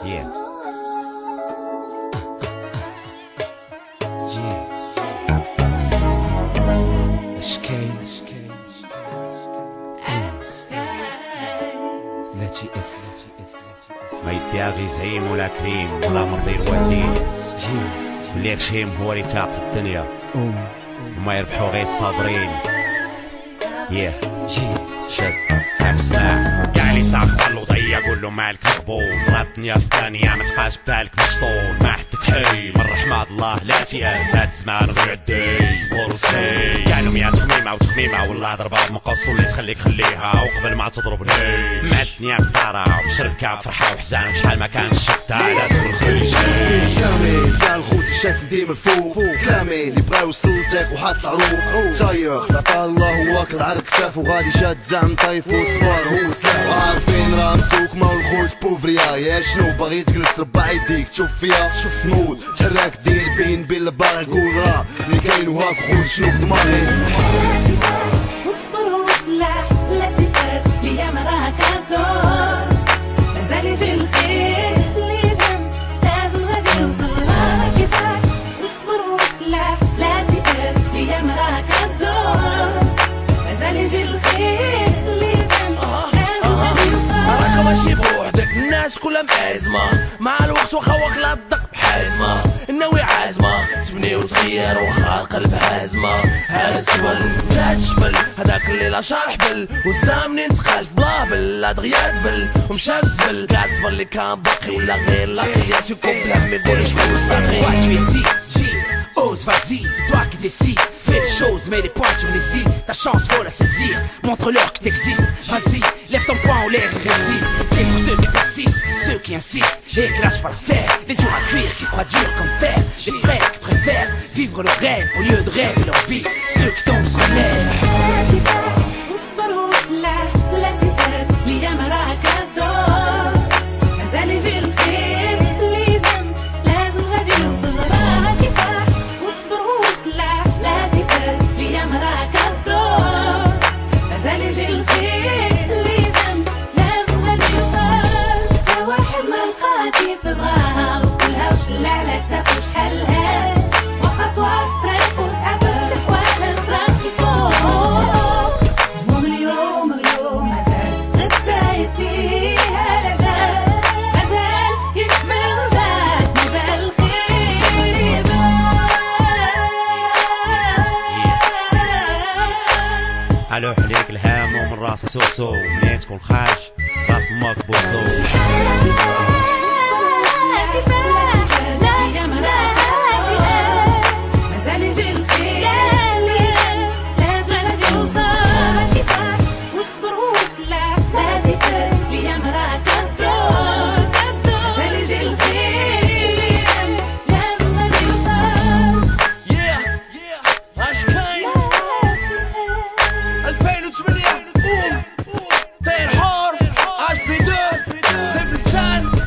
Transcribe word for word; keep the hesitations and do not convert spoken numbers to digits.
Yeah. ما يديها زعيم ولا كريم ولا مرضي الوالدين. بلي هشيم هو اللي تاق في الدنيا وما يربحو غير الصابرين. ياه شد اسمع كاع اللي صاف الوضية قولو مالك مقبول. ضرب الدنيا في الثانية ما تبقاش ببالك مشطول. ما حدك حي من رحمة الله لا تياس. فهاد الزمان غير عدي صبر وسني. كانوا مية تخميمة وتخميمة ولا ضربة بمقص اللي تخليك خليها وقبل ما تضرب الهي. مع الدنيا قدارة وبشربكة وفرحة وحزان وشحال ما كان الشتا لازم الخير جامي كاع الخوت شاف ديما الفوق كلامي اللي بغا يوصل لتاك وحاط العروق طاير عطا الله هو كالعرق كتافو غادي شاد زعم طايف وصبار هو سلاح. عارفين راه مسوك ما الخوت بوفريا. يا شنو باغي تجلس ربع يديك تشوف فيا شوف نوض تحرك دير بين بين باغي نقول راه اللي كاين وهاك خوت شنو في ضماني. واصبر وسلاح لا تيأس ليام راها كدور. مازال يجي الخير لازم لازم غادي يوصل راه كيفاش. واصبر وسلاح لا تيأس ليام راها كدور. مازال يجي الخير لازم لازم غادي يوصل. راك ماشي بوحدك الناس كلها مأزمة مع الوقت واخا واكلة الدق بحازمة. الناوي عازمة تبني وتغير واخا القلب هازمة. هاز تبل زاد شبل هداك الليلة شارح بل وسا منين تقالت بلا بل لا دغيا دبل ومشى بالزبل. كاع الصبر اللي كان باقي ولا غير لاقي سيكون بلا ما يقول شكون صاغي. Ose, vas-y, c'est toi qui décides. Fais les choses, mets les points sur les i. Ta chance, faut la saisir. Montre-leur que t'existes. Vas-y, lève ton poing en l'air et résiste. C'est pour ceux qui persistent, ceux qui insistent et qui lâchent pas l'affaire. Les durs à cuire qui croient dur comme fer. Les frères qui préfèrent vivre leur rêve au lieu de rêver leur vie. Ceux qui tombent se relèvent. الوح عليك الهام ومن راسي سوسو. منين تكون خارج راس امك بوسو. ألفين وثمانية قوم طير حار اش بي دو سيف لسان